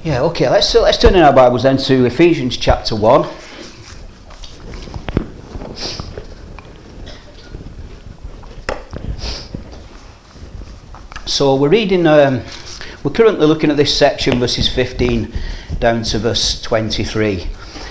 Yeah, okay, let's turn in our Bibles then to Ephesians chapter 1. So we're reading, we're currently looking at this section, verses 15 down to verse 23.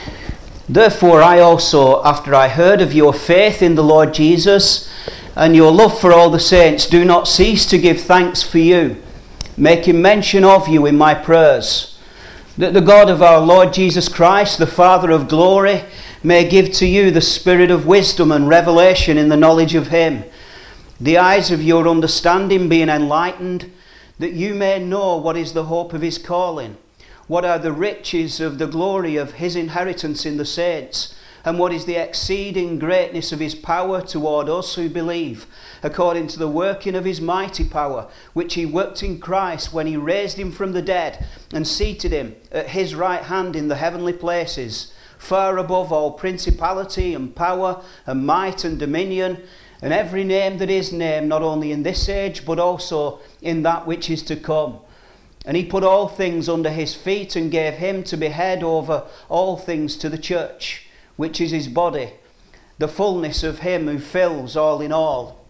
Therefore I also, after I heard of your faith in the Lord Jesus and your love for all the saints, do not cease to give thanks for you, making mention of you in my prayers, that the God of our Lord Jesus Christ, the Father of glory, may give to you the spirit of wisdom and revelation in the knowledge of him, the eyes of your understanding being enlightened, that you may know what is the hope of his calling, what are the riches of the glory of his inheritance in the saints, and what is the exceeding greatness of his power toward us who believe, according to the working of his mighty power, which he worked in Christ when he raised him from the dead and seated him at his right hand in the heavenly places, far above all principality and power and might and dominion, and every name that is named, not only in this age, but also in that which is to come. And he put all things under his feet and gave him to be head over all things to the church, which is his body, the fullness of him who fills all in all.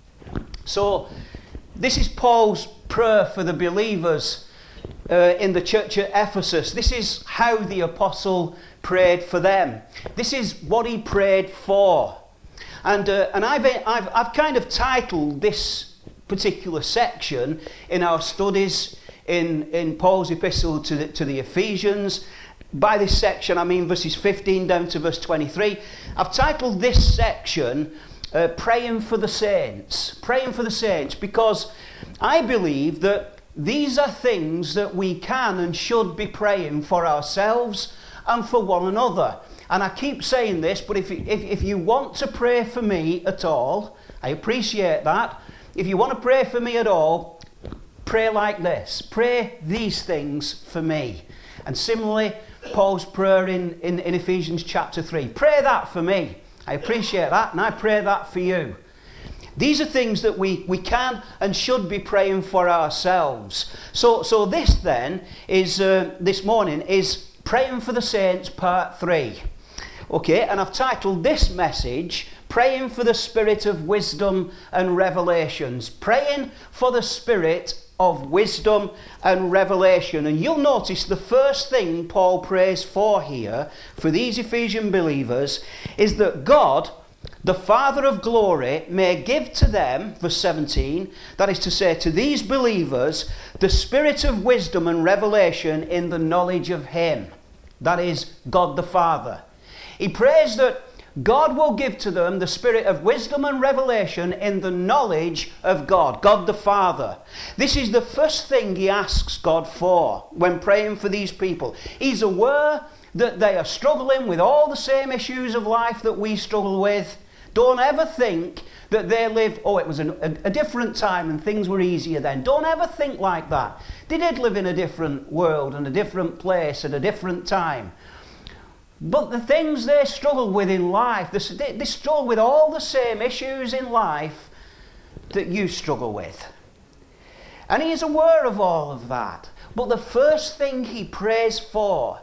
So, this is Paul's prayer for the believers in the church at Ephesus. This is how the apostle prayed for them. This is what he prayed for. And I've kind of titled this particular section in our studies in Paul's epistle to the Ephesians. By this section, I mean verses 15 down to verse 23. I've titled this section, Praying for the Saints. Praying for the Saints, because I believe that these are things that we can and should be praying for ourselves and for one another. And I keep saying this, but if you want to pray for me at all, I appreciate that. If you want to pray for me at all, pray like this. Pray these things for me. And similarly, Paul's prayer in Ephesians chapter 3. Pray that for me. I appreciate that, and I pray that for you. These are things that we can and should be praying for ourselves. So this then is, this morning, is Praying for the Saints part 3. Okay, and I've titled this message, Praying for the Spirit of Wisdom and Revelations. Praying for the Spirit of wisdom and revelation. And you'll notice the first thing Paul prays for here, for these Ephesian believers, is that God, the Father of glory, may give to them, verse 17, that is to say, to these believers, the spirit of wisdom and revelation in the knowledge of him. That is, God the Father. He prays that God will give to them the spirit of wisdom and revelation in the knowledge of God, God the Father. This is the first thing he asks God for when praying for these people. He's aware that they are struggling with all the same issues of life that we struggle with. Don't ever think that they lived, it was a different time and things were easier then. Don't ever think like that. They did live in a different world and a different place at a different time. But the things they struggle with in life, they struggle with all the same issues in life that you struggle with. And he is aware of all of that. But the first thing he prays for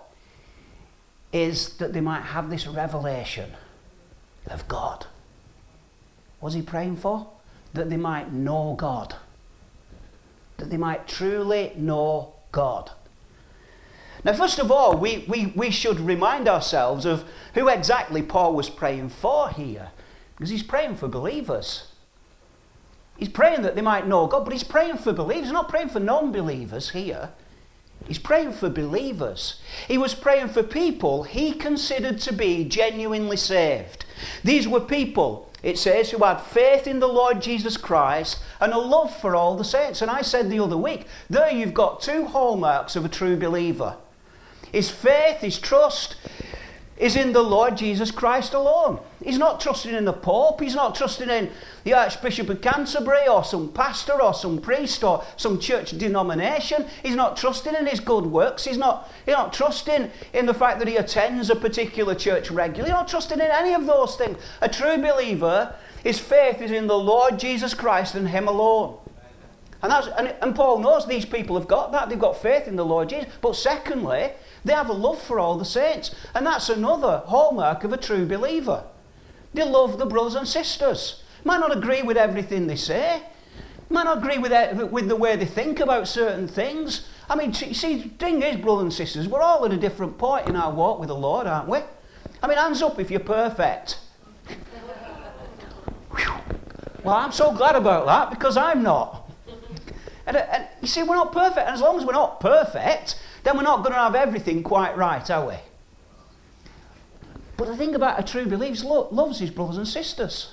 is that they might have this revelation of God. What's he praying for? That they might know God. That they might truly know God. Now, first of all, we should remind ourselves of who exactly Paul was praying for here. Because he's praying for believers. He's praying that they might know God, but he's praying for believers. He's not praying for non-believers here. He's praying for believers. He was praying for people he considered to be genuinely saved. These were people, it says, who had faith in the Lord Jesus Christ and a love for all the saints. And I said the other week, there you've got two hallmarks of a true believer. His faith, his trust is in the Lord Jesus Christ alone. He's not trusting in the Pope. He's not trusting in the Archbishop of Canterbury or some pastor or some priest or some church denomination. He's not trusting in his good works. He's not trusting in the fact that he attends a particular church regularly. He's not trusting in any of those things. A true believer, his faith is in the Lord Jesus Christ and him alone. And Paul knows these people have got that. They've got faith in the Lord Jesus. But secondly, they have a love for all the saints. And that's another hallmark of a true believer. They love the brothers and sisters. Might not agree with everything they say. Might not agree with the way they think about certain things. I mean, see, the thing is, brothers and sisters, we're all at a different point in our walk with the Lord, aren't we? I mean, hands up if you're perfect. Well, I'm so glad about that, because I'm not. And you see, we're not perfect. And as long as we're not perfect, then we're not going to have everything quite right, are we? But the thing about a true believer loves his brothers and sisters.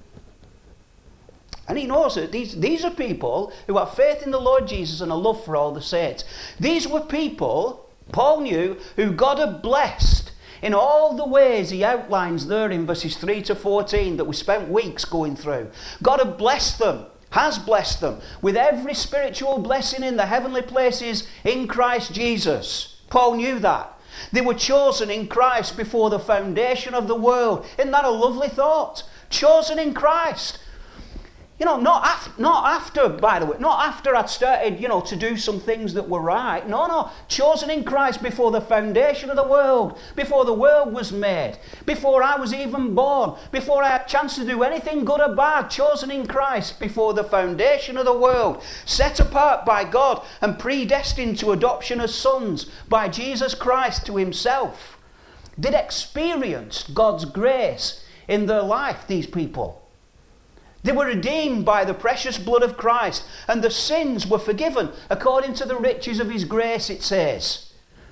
And he knows that these are people who have faith in the Lord Jesus and a love for all the saints. These were people, Paul knew, who God had blessed in all the ways he outlines there in verses 3 to 14 that we spent weeks going through. God had blessed them, has blessed them, with every spiritual blessing in the heavenly places in Christ Jesus. Paul knew that. They were chosen in Christ before the foundation of the world. Isn't that a lovely thought? Chosen in Christ. You know, not after, by the way, not after I'd started, to do some things that were right. No. Chosen in Christ before the foundation of the world, before the world was made, before I was even born, before I had a chance to do anything good or bad. Chosen in Christ before the foundation of the world, set apart by God and predestined to adoption as sons by Jesus Christ to himself. Did experience God's grace in their life, these people. They were redeemed by the precious blood of Christ, and their sins were forgiven according to the riches of his grace, it says.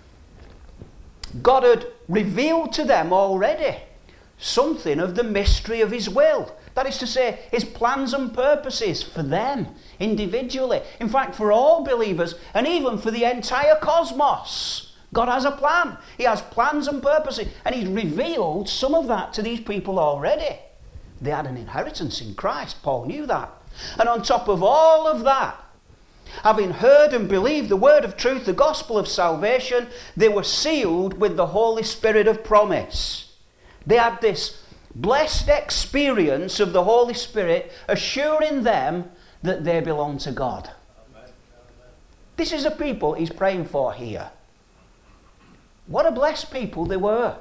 God had revealed to them already something of the mystery of his will. That is to say, his plans and purposes for them individually. In fact, for all believers, and even for the entire cosmos. God has a plan. He has plans and purposes, and he's revealed some of that to these people already. They had an inheritance in Christ. Paul knew that. And on top of all of that, having heard and believed the word of truth, the gospel of salvation, they were sealed with the Holy Spirit of promise. They had this blessed experience of the Holy Spirit assuring them that they belong to God. Amen. This is the people he's praying for here. What a blessed people they were.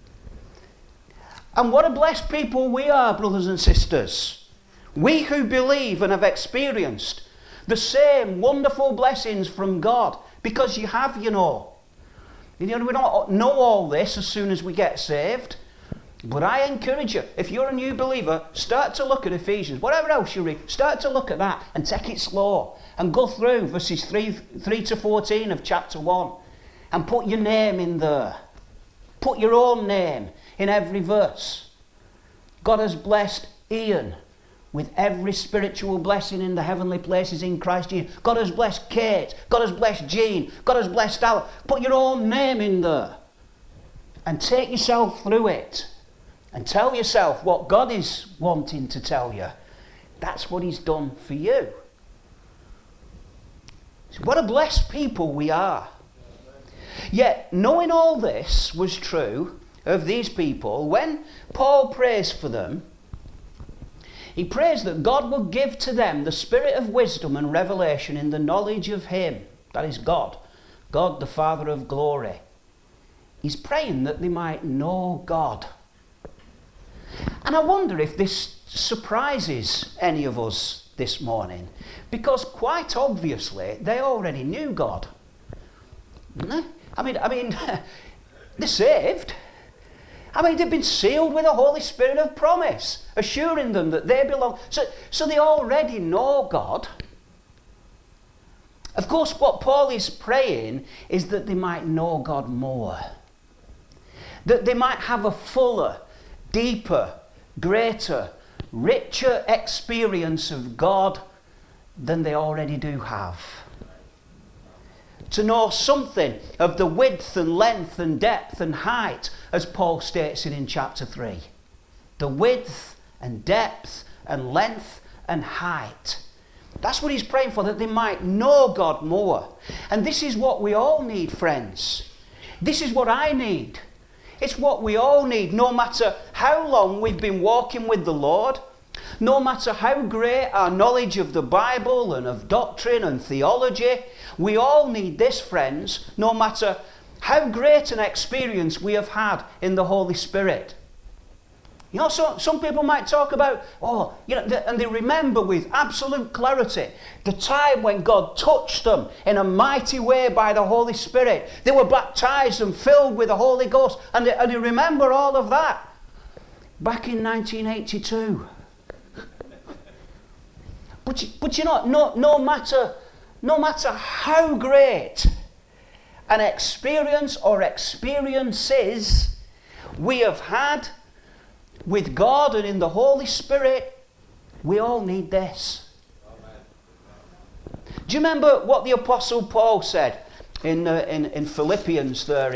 And what a blessed people we are, brothers and sisters. We who believe and have experienced the same wonderful blessings from God. Because you have, we don't know all this as soon as we get saved. But I encourage you, if you're a new believer, start to look at Ephesians. Whatever else you read, start to look at that and take it slow. And go through verses 3 to 14 of chapter 1. And put your name in there. Put your own name in every verse. God has blessed Ian with every spiritual blessing in the heavenly places in Christ Jesus. God has blessed Kate. God has blessed Jean. God has blessed Alan. Put your own name in there. And take yourself through it. And tell yourself what God is wanting to tell you. That's what he's done for you. So what a blessed people we are. Yet, knowing all this was true of these people, when Paul prays for them, he prays that God will give to them the spirit of wisdom and revelation in the knowledge of him, that is God the Father of glory. He's praying that they might know God. And I wonder if this surprises any of us this morning, because quite obviously they already knew God. Didn't they? I mean, they're saved. They've been sealed with the Holy Spirit of promise, assuring them that they belong. So they already know God. Of course, what Paul is praying is that they might know God more. That they might have a fuller, deeper, greater, richer experience of God than they already do have. To know something of the width and length and depth and height, as Paul states it in chapter 3. The width and depth and length and height. That's what he's praying for, that they might know God more. And this is what we all need, friends. This is what I need. It's what we all need, no matter how long we've been walking with the Lord, No matter how great our knowledge of the Bible and of doctrine and theology, we all need this, friends, no matter how great an experience we have had in the Holy Spirit. You know, so some people might talk about, and they remember with absolute clarity the time when God touched them in a mighty way by the Holy Spirit. They were baptized and filled with the Holy Ghost, and they remember all of that back in 1982. But you know, no matter how great an experience or experiences we have had with God and in the Holy Spirit, we all need this. Amen. Do you remember what the Apostle Paul said in Philippians there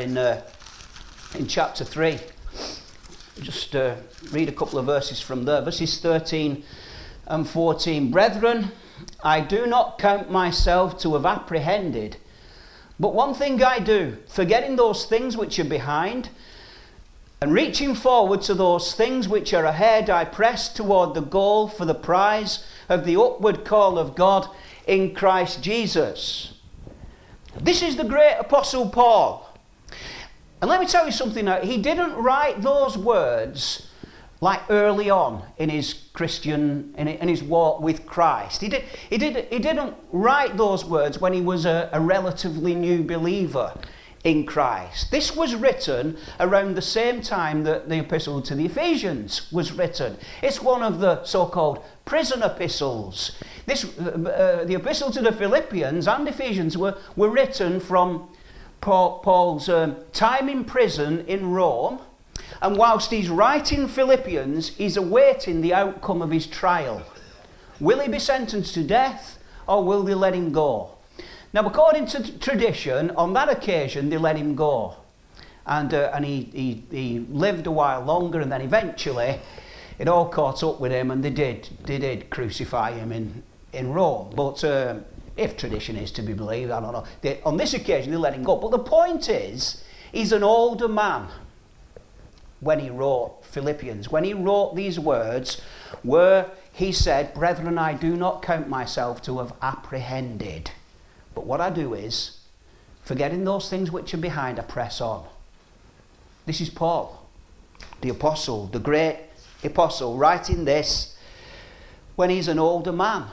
in chapter 3? Just read a couple of verses from there. Verses 13 and 14. Brethren, I do not count myself to have apprehended, but one thing I do, forgetting those things which are behind, and reaching forward to those things which are ahead, I press toward the goal for the prize of the upward call of God in Christ Jesus. This is the great Apostle Paul. And let me tell you something now. He didn't write those words like early on in his Christian, in his walk with Christ. He didn't write those words when he was a relatively new believer in Christ. This was written around the same time that the epistle to the Ephesians was written. It's one of the so-called prison epistles. The epistle to the Philippians and Ephesians were written from Paul's time in prison in Rome, and whilst he's writing Philippians, he's awaiting the outcome of his trial. Will he be sentenced to death, or will they let him go? Now, according to tradition, on that occasion, they let him go. And he lived a while longer, and then eventually it all caught up with him, and they did crucify him in Rome. But if tradition is to be believed, I don't know. On this occasion, they let him go. But the point is, he's an older man when he wrote Philippians. When he wrote these words, where he said, Brethren, I do not count myself to have apprehended. But what I do is, forgetting those things which are behind, I press on. This is Paul, the apostle, the great apostle, writing this when he's an older man.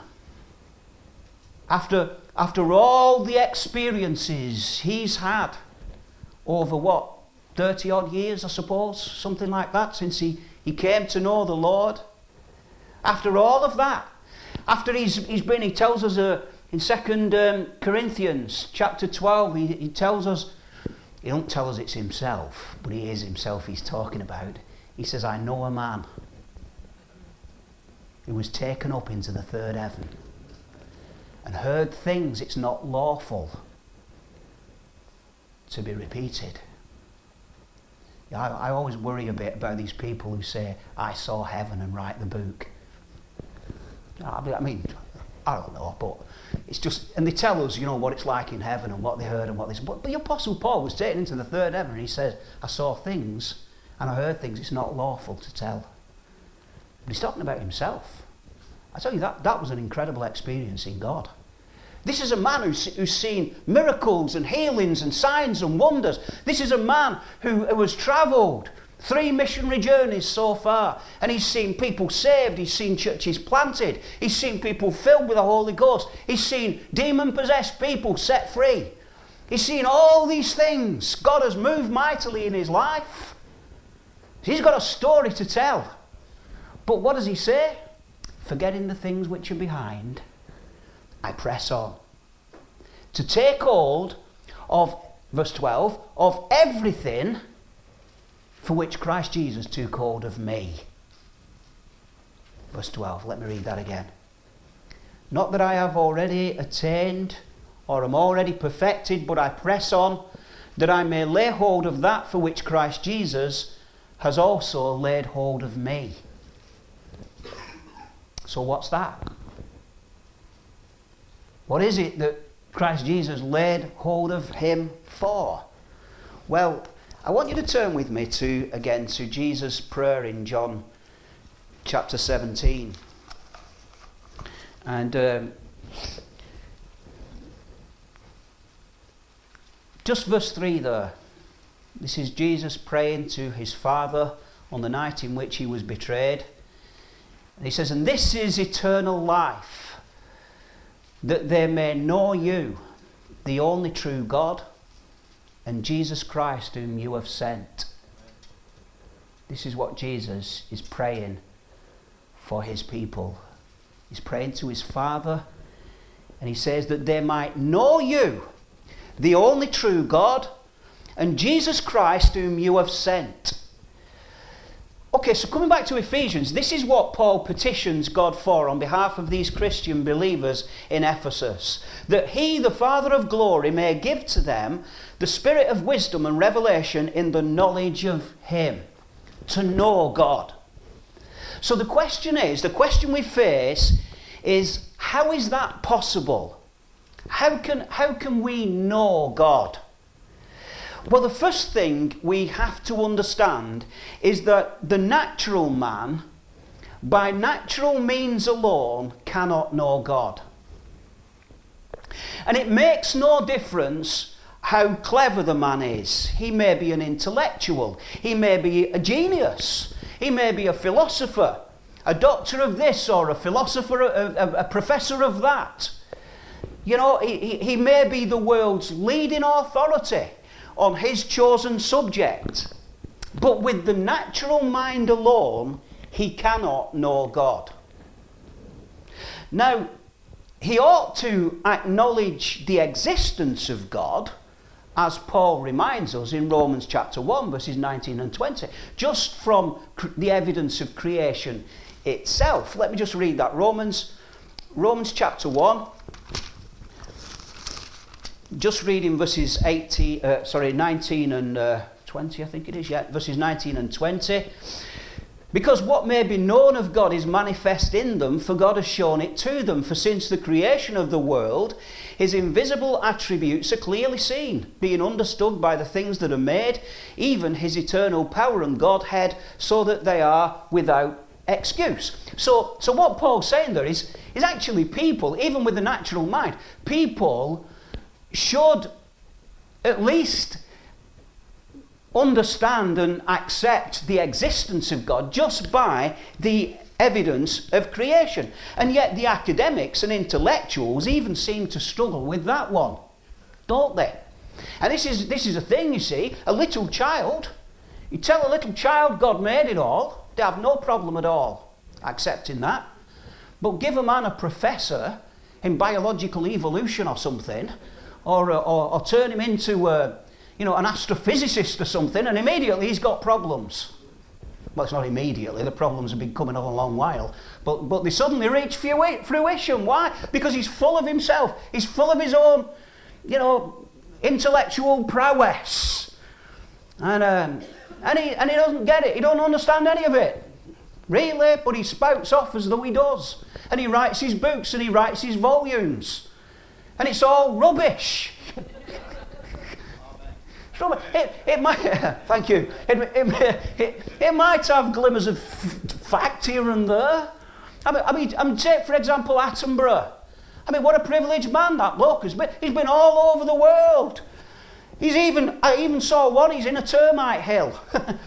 After all the experiences he's had over 30 odd years, I suppose, something like that, since he came to know the Lord. After all of that, after he tells us in 2 Corinthians chapter 12, he tells us, he don't tell us it's himself, but he is himself he's talking about. He says, I know a man who was taken up into the third heaven and heard things it's not lawful to be repeated. I always worry a bit about these people who say, I saw heaven, and write the book. I mean, I don't know, but it's just, and they tell us, what it's like in heaven and what they heard and what this. But the Apostle Paul was taken into the third heaven, and he says, I saw things and I heard things it's not lawful to tell. But he's talking about himself. I tell you, that was an incredible experience in God. This is a man who's seen miracles and healings and signs and wonders. This is a man who has travelled 3 missionary journeys so far, and he's seen people saved, he's seen churches planted, he's seen people filled with the Holy Ghost, he's seen demon-possessed people set free. He's seen all these things. God has moved mightily in his life. He's got a story to tell. But what does he say? Forgetting the things which are behind, I press on to take hold of, verse 12, of everything for which Christ Jesus took hold of me. Verse 12, let me read that again. Not that I have already attained or am already perfected, but I press on that I may lay hold of that for which Christ Jesus has also laid hold of me. So what's that? What is it that Christ Jesus laid hold of him for? Well, I want you to turn with me to Jesus' prayer in John chapter 17. And just verse 3 there. This is Jesus praying to his Father on the night in which he was betrayed. And he says, "And this is eternal life, that they may know you, the only true God, and Jesus Christ whom you have sent." This is what Jesus is praying for his people. He's praying to his Father, and he says that they might know you, the only true God, and Jesus Christ whom you have sent. Okay, so coming back to Ephesians, this is what Paul petitions God for on behalf of these Christian believers in Ephesus. That he, the Father of glory, may give to them the spirit of wisdom and revelation in the knowledge of him. To know God. So the question we face is, how is that possible? How can we know God? Well, the first thing we have to understand is that the natural man, by natural means alone, cannot know God. And it makes no difference how clever the man is. He may be an intellectual. He may be a genius. He may be a philosopher, a doctor of this or a philosopher, a professor of that. You know, he may be the world's leading authority on his chosen subject. But with the natural mind alone, he cannot know God. Now, he ought to acknowledge the existence of God, as Paul reminds us in Romans chapter 1, verses 19 and 20, just from the evidence of creation itself. Let me just read that. Romans chapter 1, just reading verses 19 and 20, I think it is, verses 19 and 20. Because what may be known of God is manifest in them, for God has shown it to them. For since the creation of the world, his invisible attributes are clearly seen, being understood by the things that are made, even his eternal power and Godhead, so that they are without excuse. So what Paul's saying there is actually people, even with the natural mind, people should at least understand and accept the existence of God just by the evidence of creation. And yet the academics and intellectuals even seem to struggle with that one, don't they? And this is a thing, you see. A little child, you tell a little child God made it all, they have no problem at all accepting that. But give a man a professor in biological evolution or something, or turn him into an astrophysicist or something, and immediately he's got problems. Well, it's not immediately. The problems have been coming on a long while. But they suddenly reach fruition. Why? Because he's full of himself. He's full of his own, intellectual prowess. And he doesn't get it. He don't understand any of it. Really, but he spouts off as though he does. And he writes his books and he writes his volumes. And it's all rubbish. It might, thank you. It might have glimmers of fact here and there. I mean, take for example Attenborough. I mean, what a privileged man that bloke has been. He's been all over the world. I even saw one. He's in a termite hill.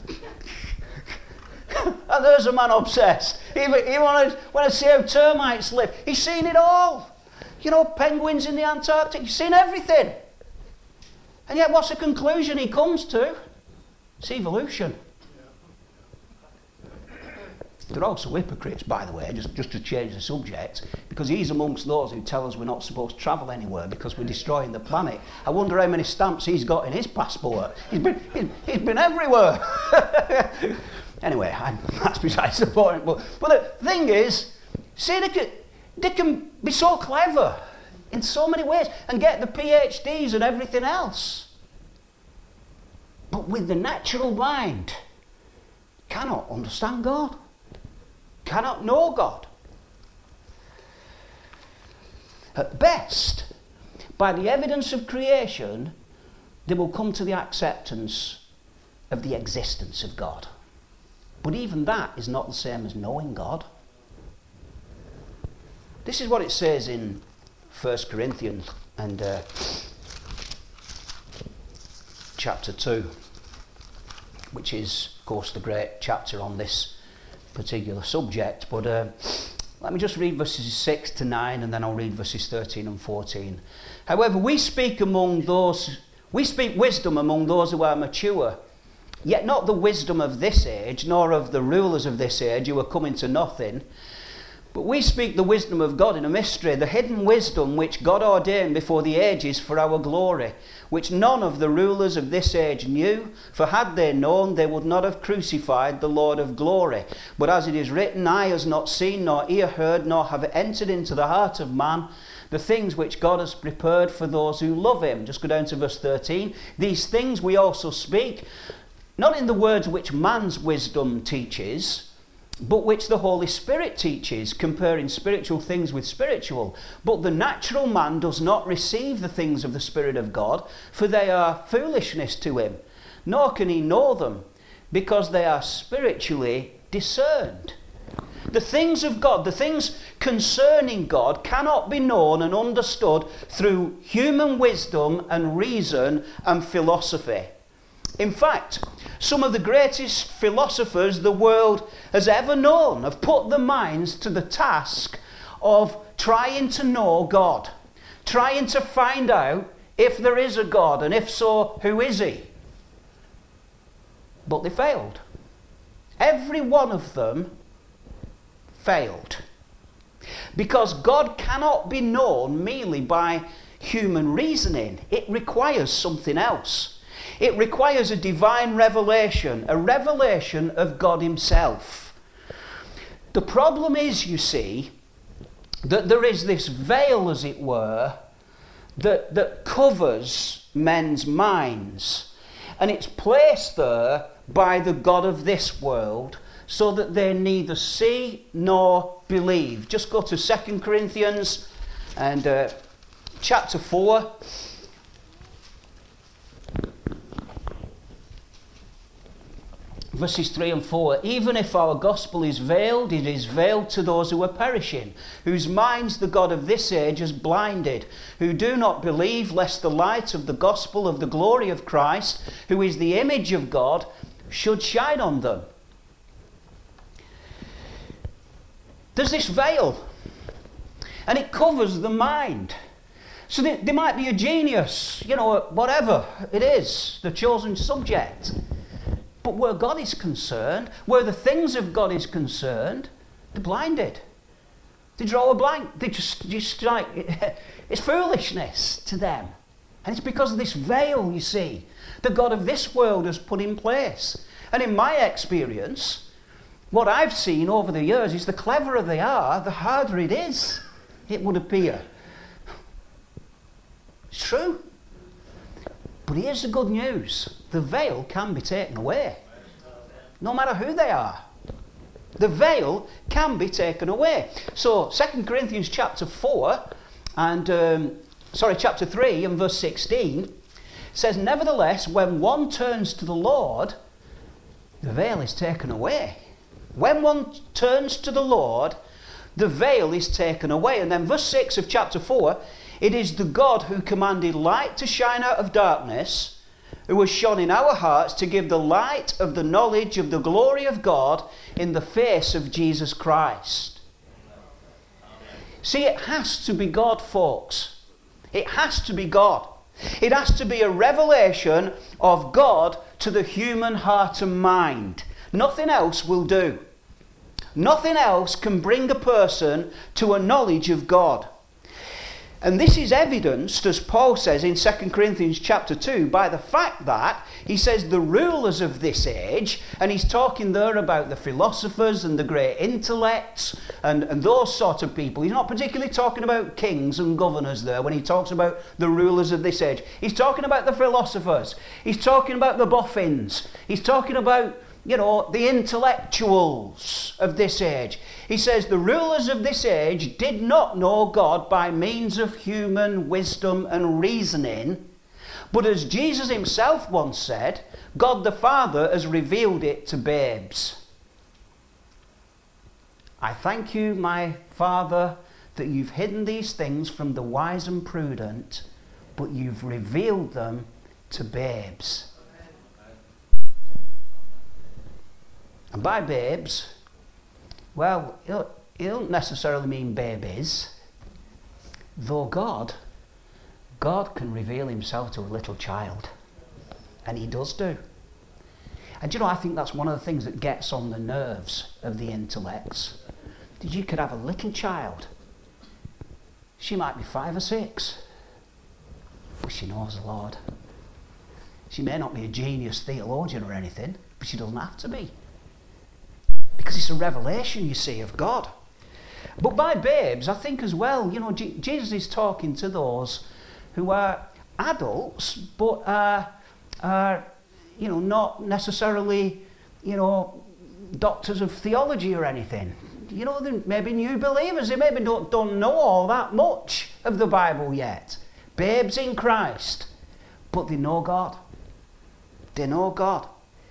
And there's a man obsessed. He wanted to see how termites live. He's seen it all. Penguins in the Antarctic. He's seen everything. And yet what's the conclusion he comes to? It's evolution. They're also hypocrites, by the way, just to change the subject, because he's amongst those who tell us we're not supposed to travel anywhere because we're destroying the planet. I wonder how many stamps he's got in his passport. He's been everywhere. Anyway, that's besides the point. But the thing is, see, they can be so clever in so many ways and get the PhDs and everything else. But with the natural mind, cannot understand God, cannot know God. At best, by the evidence of creation, they will come to the acceptance of the existence of God. But even that is not the same as knowing God. This is what it says in 1 Corinthians and chapter 2, which is, of course, the great chapter on this particular subject. But let me just read verses 6 to 9, and then I'll read verses 13 and 14. However, we speak wisdom among those who are mature, yet not the wisdom of this age, nor of the rulers of this age who are coming to nothing. But we speak the wisdom of God in a mystery, the hidden wisdom which God ordained before the ages for our glory, which none of the rulers of this age knew, for had they known, they would not have crucified the Lord of glory. But as it is written, eye has not seen, nor ear heard, nor have entered into the heart of man the things which God has prepared for those who love him. Just go down to verse 13. These things we also speak, not in the words which man's wisdom teaches, but which the Holy Spirit teaches, comparing spiritual things with spiritual. But the natural man does not receive the things of the Spirit of God, for they are foolishness to him, nor can he know them, because they are spiritually discerned. The things of God, the things concerning God, cannot be known and understood through human wisdom and reason and philosophy. In fact, some of the greatest philosophers the world has ever known have put their minds to the task of trying to know God, trying to find out if there is a God, and if so, who is he? But they failed. Every one of them failed. Because God cannot be known merely by human reasoning. It requires something else. It requires a divine revelation, a revelation of God himself. The problem is, you see, that there is this veil, as it were, that covers men's minds. And it's placed there by the God of this world so that they neither see nor believe. Just go to 2 Corinthians and chapter 4. Verses 3 and 4. Even if our gospel is veiled, it is veiled to those who are perishing, whose minds the God of this age has blinded, who do not believe, lest the light of the gospel of the glory of Christ, who is the image of God, should shine on them. There's this veil, and it covers the mind. So they might be a genius, whatever it is, the chosen subject. But where God is concerned, where the things of God is concerned, they're blinded. They draw a blank. They just like, it's foolishness to them. And it's because of this veil, you see, the God of this world has put in place. And in my experience, what I've seen over the years is the cleverer they are, the harder it is, it would appear. It's true. But here's the good news. The veil can be taken away. No matter who they are. The veil can be taken away. So 2 Corinthians chapter 4 and chapter 3 and verse 16 says, nevertheless, when one turns to the Lord, the veil is taken away. When one turns to the Lord, the veil is taken away. And then verse 6 of chapter 4, it is the God who commanded light to shine out of darkness, who has shone in our hearts to give the light of the knowledge of the glory of God in the face of Jesus Christ. See, it has to be God, folks. It has to be God. It has to be a revelation of God to the human heart and mind. Nothing else will do. Nothing else can bring a person to a knowledge of God. And this is evidenced, as Paul says in 2 Corinthians chapter 2, by the fact that he says the rulers of this age, and he's talking there about the philosophers and the great intellects and those sort of people. He's not particularly talking about kings and governors there when he talks about the rulers of this age. He's talking about the philosophers. He's talking about the boffins. He's talking about, the intellectuals of this age. He says the rulers of this age did not know God by means of human wisdom and reasoning, but as Jesus himself once said, God the Father has revealed it to babes. I thank you, my Father, that you've hidden these things from the wise and prudent, but you've revealed them to babes. And by babes, well, it don't necessarily mean babies, though God can reveal himself to a little child. And he does do. And I think that's one of the things that gets on the nerves of the intellects. That you could have a little child. She might be 5 or 6, but she knows the Lord. She may not be a genius theologian or anything, but she doesn't have to be. Because it's a revelation, you see, of God. But by babes, I think as well, Jesus is talking to those who are adults, but are not necessarily, doctors of theology or anything. They're maybe new believers. They maybe don't know all that much of the Bible yet. Babes in Christ. But they know God. They know God.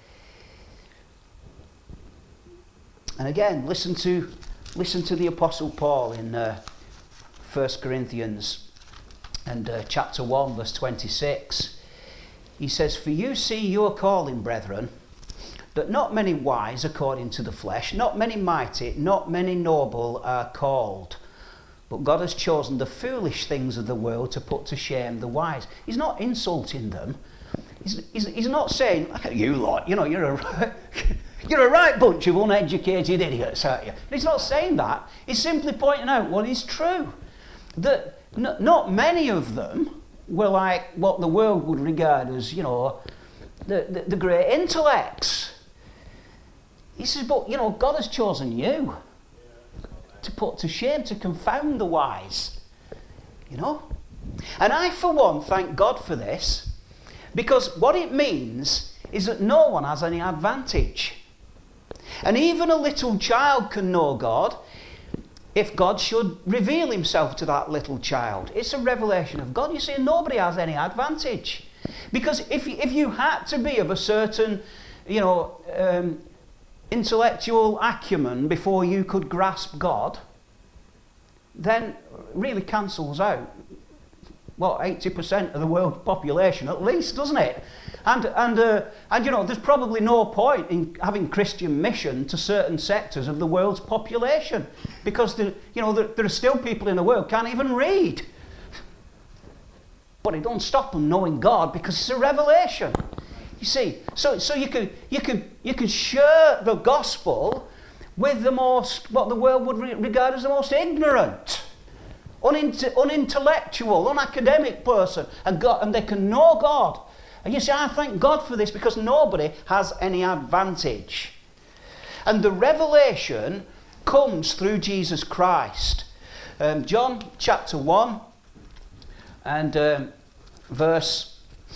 And again, listen to the Apostle Paul in 1 Corinthians and chapter 1, verse 26. He says, "For you see your calling, brethren, that not many wise according to the flesh, not many mighty, not many noble are called. But God has chosen the foolish things of the world to put to shame the wise." He's not insulting them. He's not saying, "Look at you lot, you're a right bunch of uneducated idiots, aren't you?" He's not saying that. He's simply pointing out what is true. That not many of them were like what the world would regard as, the great intellects. He says, but, God has chosen you to put to shame, to confound the wise. And I, for one, thank God for this, because what it means is that no one has any advantage. And even a little child can know God if God should reveal himself to that little child. It's a revelation of God. You see, nobody has any advantage. Because if you had to be of a certain, intellectual acumen before you could grasp God, then really cancels out 80% of the world's population at least, doesn't it? And there's probably no point in having Christian mission to certain sectors of the world's population, because there are still people in the world can't even read. But it don't stop them knowing God, because it's a revelation. You see, so you can share the gospel with what the world would regard as the most ignorant, unintellectual, unacademic person, and they can know God. And you see, I thank God for this, because nobody has any advantage. And the revelation comes through Jesus Christ. John chapter 1 and verse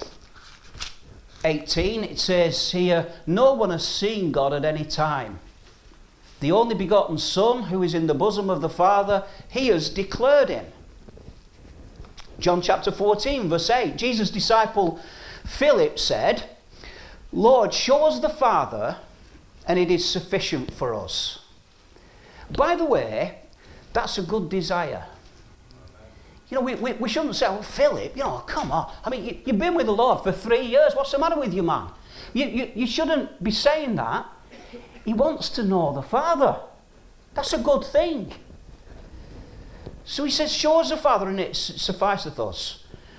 18, it says here, "No one has seen God at any time. The only begotten Son, who is in the bosom of the Father, he has declared him." John chapter 14, verse 8, Jesus' disciple Philip said, "Lord, show us the Father, and it is sufficient for us." By the way, that's a good desire. We shouldn't say, "Oh, Philip, come on. I mean, you've been with the Lord for 3 years. What's the matter with you, man?" You shouldn't be saying that. He wants to know the Father. That's a good thing. So he says, "Show us the Father, and it sufficeth us."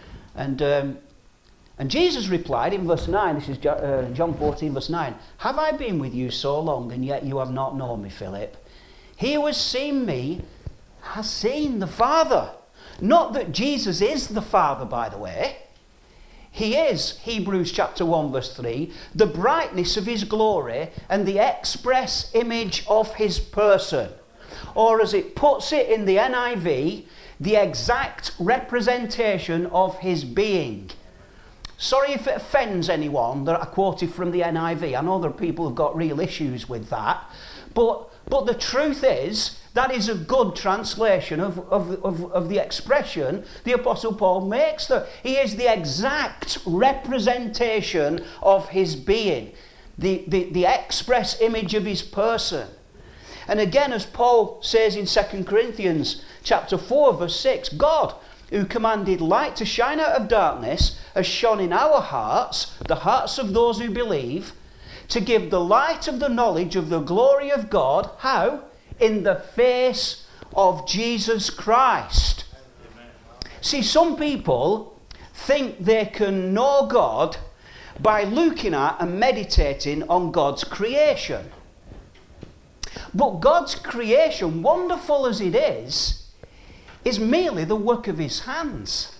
And Jesus replied in verse 9, this is John 14, verse 9, "Have I been with you so long, and yet you have not known me, Philip? He who has seen me has seen the Father." Not that Jesus is the Father, by the way. He is, Hebrews chapter 1, verse 3, the brightness of his glory and the express image of his person. Or as it puts it in the NIV, the exact representation of his being. Sorry if it offends anyone that I quoted from the NIV. I know there are people who've got real issues with that. But the truth is, that is a good translation of the expression the Apostle Paul makes there. He is the exact representation of his being, the express image of his person. And again, as Paul says in 2 Corinthians chapter 4, verse 6, God, who commanded light to shine out of darkness, has shone in our hearts, the hearts of those who believe, to give the light of the knowledge of the glory of God. How? In the face of Jesus Christ. Amen. See, some people think they can know God by looking at and meditating on God's creation. But God's creation, wonderful as it is merely the work of his hands.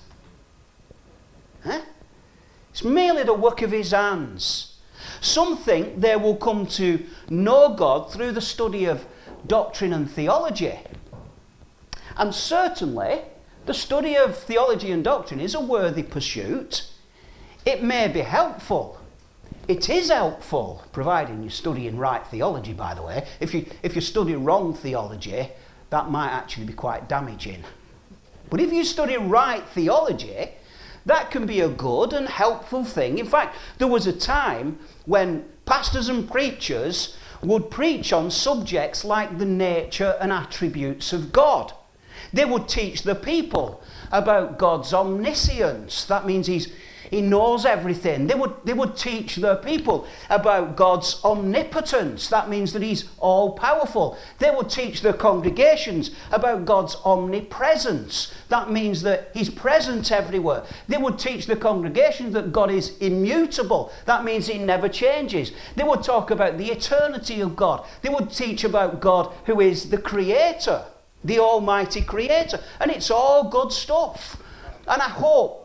It's merely the work of his hands. Some think they will come to know God through the study of doctrine and theology. And certainly, the study of theology and doctrine is a worthy pursuit. It may be helpful. It is helpful, providing you're studying right theology, by the way. If you study wrong theology, that might actually be quite damaging. But if you study right theology, that can be a good and helpful thing. In fact, there was a time when pastors and preachers would preach on subjects like the nature and attributes of God. They would teach the people about God's omniscience. That means He knows everything. They would teach the people about God's omnipotence. That means that he's all-powerful. They would teach the congregations about God's omnipresence. That means that he's present everywhere. They would teach the congregations that God is immutable. That means he never changes. They would talk about the eternity of God. They would teach about God who is the creator, the almighty creator. And it's all good stuff. And I hope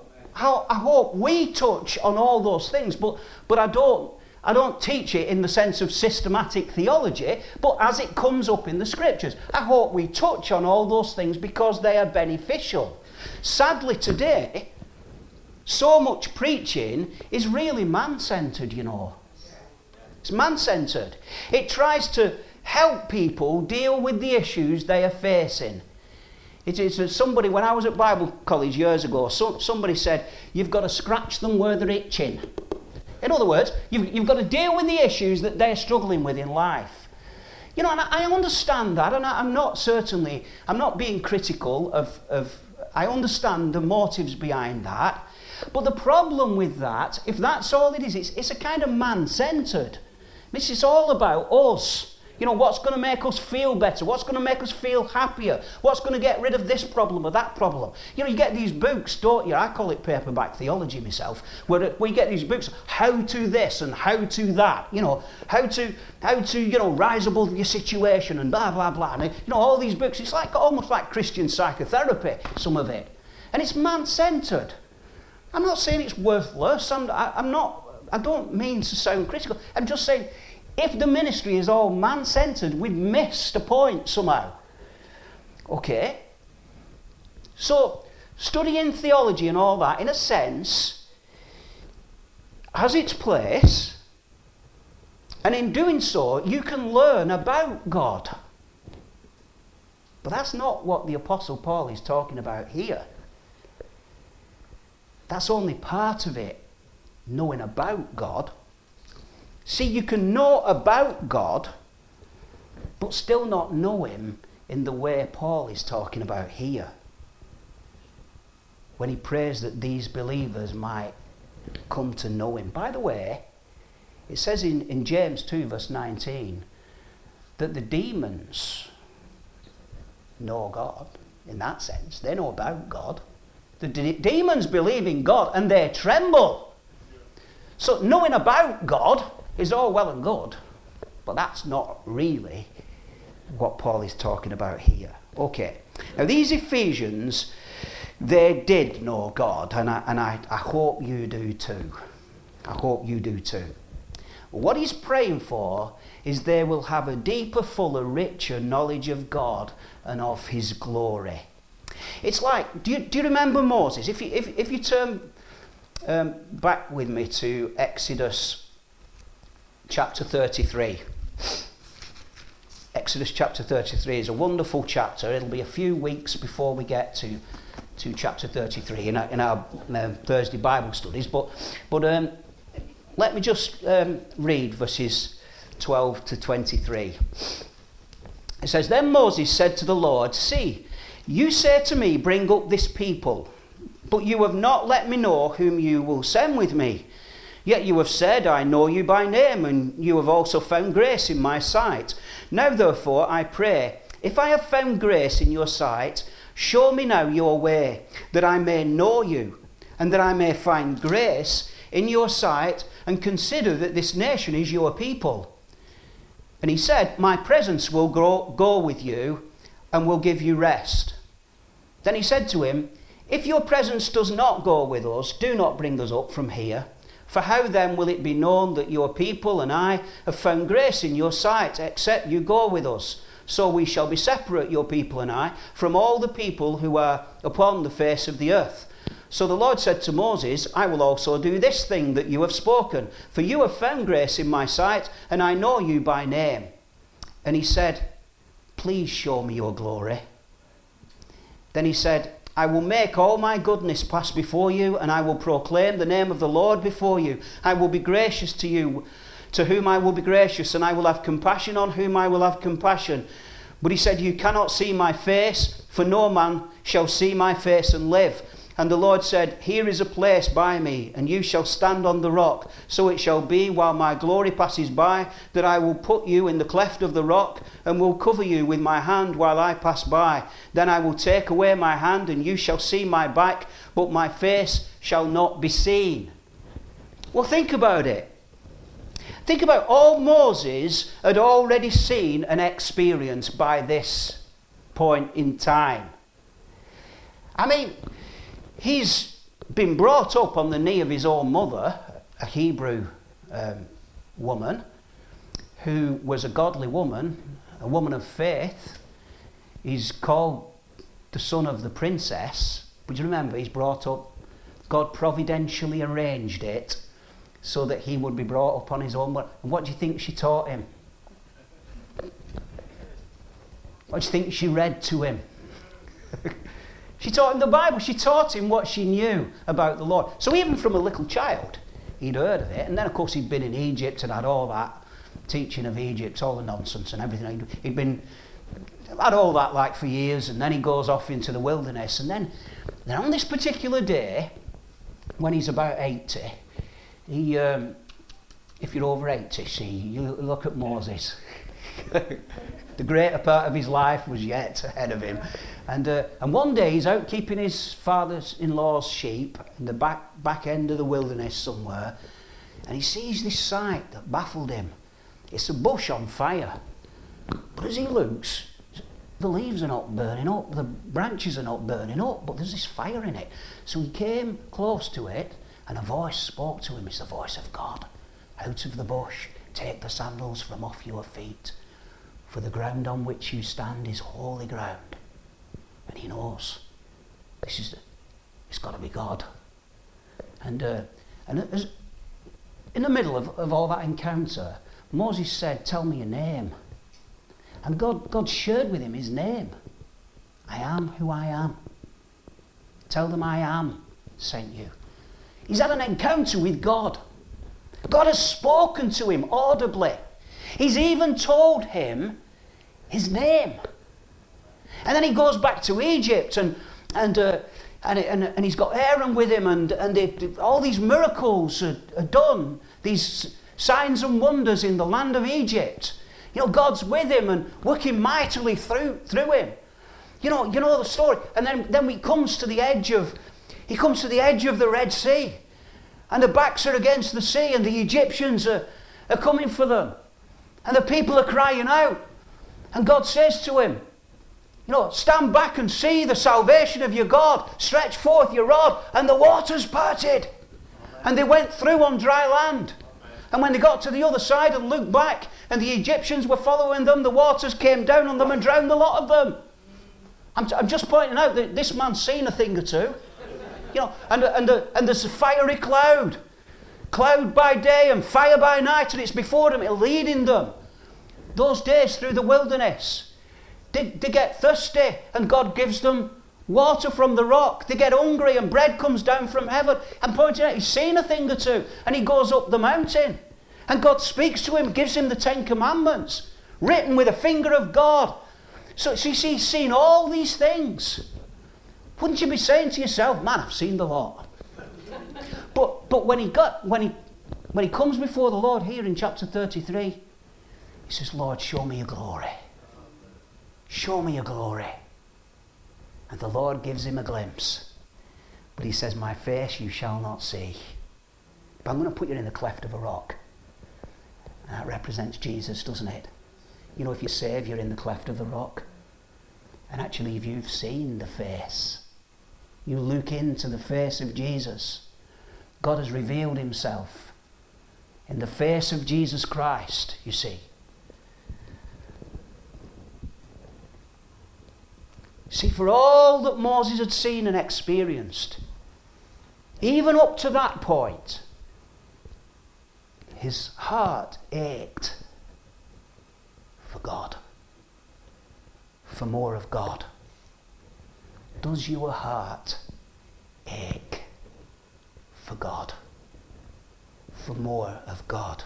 we touch on all those things, but I don't teach it in the sense of systematic theology, but as it comes up in the scriptures. I hope we touch on all those things because they are beneficial. Sadly today, so much preaching is really man-centered, you know. It's man-centered. It tries to help people deal with the issues they are facing. It is somebody, when I was at Bible college years ago, somebody said, you've got to scratch them where they're itching. In other words, you've got to deal with the issues that they're struggling with in life. You know, and I understand that, and I'm not being critical of I understand the motives behind that. But the problem with that, if that's all it is, it's a kind of man-centered. This is all about us. You know, what's going to make us feel better? What's going to make us feel happier? What's going to get rid of this problem or that problem? You know, you get these books, don't you? I call it paperback theology myself, where we get these books, how to this and how to that. You know, how to rise above your situation and blah, blah, blah. And, you know, all these books, it's like almost like Christian psychotherapy, some of it. And it's man-centered. I'm not saying it's worthless. I don't mean to sound critical. I'm just saying, if the ministry is all man-centered, we've missed a point somehow. Okay? So, studying theology and all that, in a sense, has its place. And in doing so, you can learn about God. But that's not what the Apostle Paul is talking about here. That's only part of it, knowing about God. See, you can know about God, but still not know him in the way Paul is talking about here, when he prays that these believers might come to know him. By the way, it says in James 2 verse 19 that the demons know God. In that sense, they know about God. The demons believe in God and they tremble. So knowing about God is all well and good, but that's not really what Paul is talking about here. Okay, now these Ephesians, they did know God, and I hope you do too. I hope you do too. What he's praying for is they will have a deeper, fuller, richer knowledge of God and of his glory. It's like, do you remember Moses? If you turn back with me to Exodus chapter 33. Exodus chapter 33 is a wonderful chapter. It'll be a few weeks before we get to chapter 33 in our Thursday Bible studies. But let me just read verses 12 to 23. It says, Then Moses said to the Lord, See, you say to me, bring up this people, but you have not let me know whom you will send with me. Yet you have said, I know you by name, and you have also found grace in my sight. Now therefore, I pray, if I have found grace in your sight, show me now your way, that I may know you, and that I may find grace in your sight, and consider that this nation is your people. And he said, My presence will go with you, and will give you rest. Then he said to him, If your presence does not go with us, do not bring us up from here. For how then will it be known that your people and I have found grace in your sight, except you go with us? So we shall be separate, your people and I, from all the people who are upon the face of the earth. So the Lord said to Moses, I will also do this thing that you have spoken, for you have found grace in my sight, and I know you by name. And he said, Please show me your glory. Then he said, I will make all my goodness pass before you, and I will proclaim the name of the Lord before you. I will be gracious to you, to whom I will be gracious, and I will have compassion on whom I will have compassion. But he said, You cannot see my face, for no man shall see my face and live. And the Lord said, Here is a place by me, and you shall stand on the rock. So it shall be, while my glory passes by, that I will put you in the cleft of the rock, and will cover you with my hand while I pass by. Then I will take away my hand, and you shall see my back, but my face shall not be seen. Well, think about it. Think about all Moses had already seen and experienced by this point in time. I mean, he's been brought up on the knee of his own mother, a Hebrew woman, who was a godly woman, a woman of faith. He's called the son of the princess. But you remember, he's brought up, God providentially arranged it so that he would be brought up on his own. And what do you think she taught him? What do you think she read to him? She taught him the Bible. She taught him what she knew about the Lord. So even from a little child, he'd heard of it. And then, of course, he'd been in Egypt and had all that teaching of Egypt, all the nonsense and everything. He'd had all that like for years. And then he goes off into the wilderness. And then on this particular day, when he's about 80, he, if you're over 80, see, you look at Moses. The greater part of his life was yet ahead of him. And one day he's out keeping his father-in-law's sheep in the back end of the wilderness somewhere, and he sees this sight that baffled him. It's a bush on fire. But as he looks, the leaves are not burning up, the branches are not burning up, but there's this fire in it. So he came close to it, and a voice spoke to him. It's the voice of God. Out of the bush, take the sandals from off your feet, for the ground on which you stand is holy ground. And he knows it's got to be God. And as, in the middle of all that encounter, Moses said, Tell me your name. And God shared with him his name. I am who I am. Tell them I am sent you. He's had an encounter with God. God has spoken to him audibly. He's even told him his name. And then he goes back to Egypt and he's got Aaron with him, and all these miracles are done, these signs and wonders in the land of Egypt. You know, God's with him and working mightily through him. You know the story. And then he comes to the edge of the Red Sea, and the backs are against the sea, and the Egyptians are coming for them, and the people are crying out, and God says to him, stand back and see the salvation of your God. Stretch forth your rod, and the waters parted. And they went through on dry land. And when they got to the other side and looked back, and the Egyptians were following them, the waters came down on them and drowned a lot of them. I'm just pointing out that this man's seen a thing or two. And there's a fiery cloud by day and fire by night, and it's before them, it's leading them. Those days through the wilderness. They get thirsty, and God gives them water from the rock. They get hungry, and bread comes down from heaven. I'm pointing out, he's seen a thing or two, and he goes up the mountain, and God speaks to him, gives him the 10 Commandments, written with a finger of God, So you see, he's seen all these things. Wouldn't you be saying to yourself, man, I've seen the Lord? But when he comes before the Lord here in chapter 33, he says, Lord, show me your glory. Show me your glory. And the Lord gives him a glimpse. But he says, my face you shall not see. But I'm going to put you in the cleft of a rock. And that represents Jesus, doesn't it? You know, if you're saved, you're in the cleft of the rock. And actually, if you've seen the face, you look into the face of Jesus, God has revealed himself in the face of Jesus Christ, you see. See, for all that Moses had seen and experienced, even up to that point, his heart ached for God, for more of God. Does your heart ache for God, for more of God?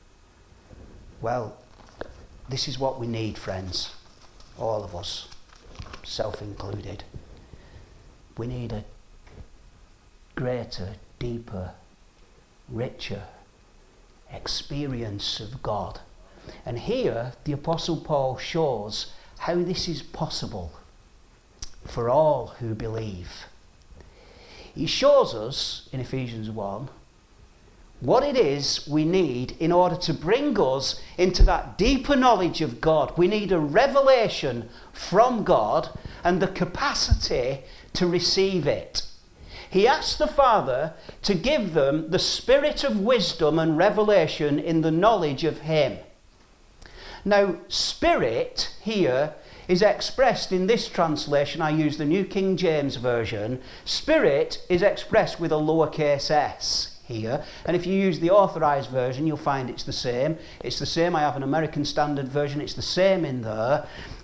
Well, this is what we need, friends, all of us, self-included. We need a greater, deeper, richer experience of God. And here the Apostle Paul shows how this is possible for all who believe. He shows us in Ephesians 1 what it is we need in order to bring us into that deeper knowledge of God. We need a revelation from God and the capacity to receive it. He asked the Father to give them the spirit of wisdom and revelation in the knowledge of him. Now, spirit here is expressed in this translation. I use the New King James Version. Spirit is expressed with a lowercase s here. And if you use the Authorized Version, you'll find it's the same. It's the same. I have an American Standard Version. It's the same in there.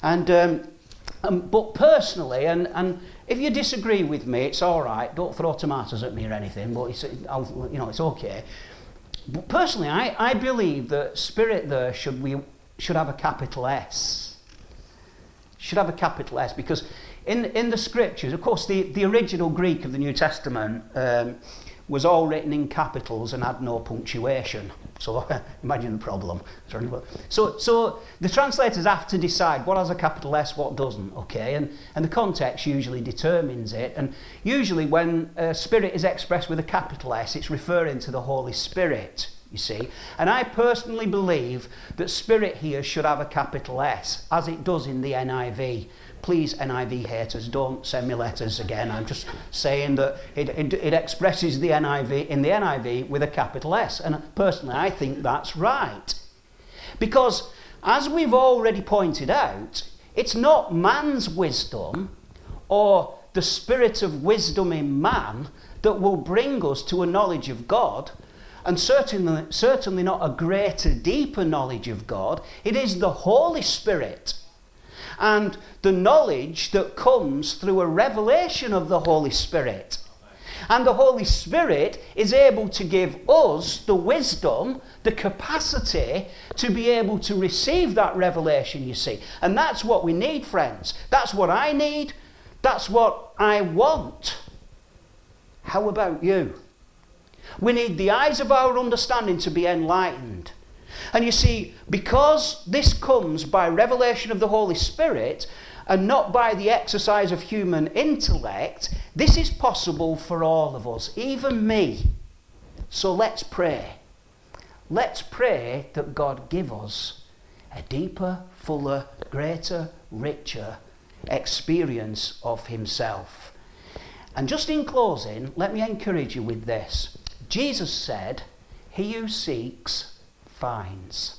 But personally, and if you disagree with me, it's all right. Don't throw tomatoes at me or anything. But it's okay. But personally, I believe that spirit there should have a capital S. Should have a capital S, because in the scriptures, of course, the original Greek of the New Testament was all written in capitals and had no punctuation. So imagine the problem. So the translators have to decide what has a capital S, what doesn't, okay? And the context usually determines it. And usually when spirit is expressed with a capital S, it's referring to the Holy Spirit, you see. And I personally believe that spirit here should have a capital S, as it does in the NIV. Please, NIV haters, don't send me letters again. I'm just saying that it expresses the NIV in the NIV with a capital S. And personally, I think that's right. Because, as we've already pointed out, it's not man's wisdom or the spirit of wisdom in man that will bring us to a knowledge of God, and certainly not a greater, deeper knowledge of God. It is the Holy Spirit and the knowledge that comes through a revelation of the Holy Spirit. And the Holy Spirit is able to give us the wisdom, the capacity to be able to receive that revelation, you see. And that's what we need, friends. That's what I need. That's what I want. How about you? We need the eyes of our understanding to be enlightened. And you see, because this comes by revelation of the Holy Spirit and not by the exercise of human intellect, this is possible for all of us, even me. So let's pray. Let's pray that God give us a deeper, fuller, greater, richer experience of himself. And just in closing, let me encourage you with this. Jesus said, "He who seeks finds.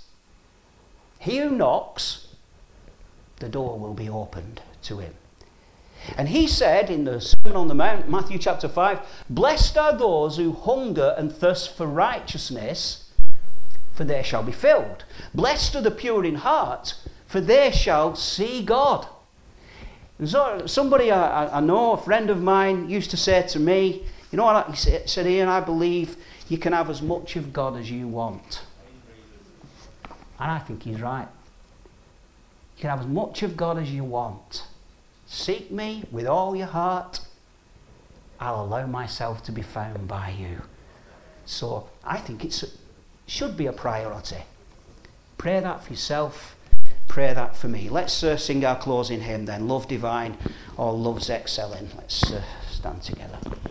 He who knocks, the door will be opened to him." And he said in the Sermon on the Mount, Matthew chapter 5, "Blessed are those who hunger and thirst for righteousness, for they shall be filled. Blessed are the pure in heart, for they shall see God." And so somebody I know, a friend of mine, used to say to me, you know what, he said, "Ian, I believe you can have as much of God as you want." And I think he's right. can have as much of God as you want. Seek me with all your heart. I'll allow myself to be found by you. So I think it should be a priority. Pray that for yourself. Pray that for me. Let's sing our closing hymn then. Love Divine or Love's Excelling. Let's stand together.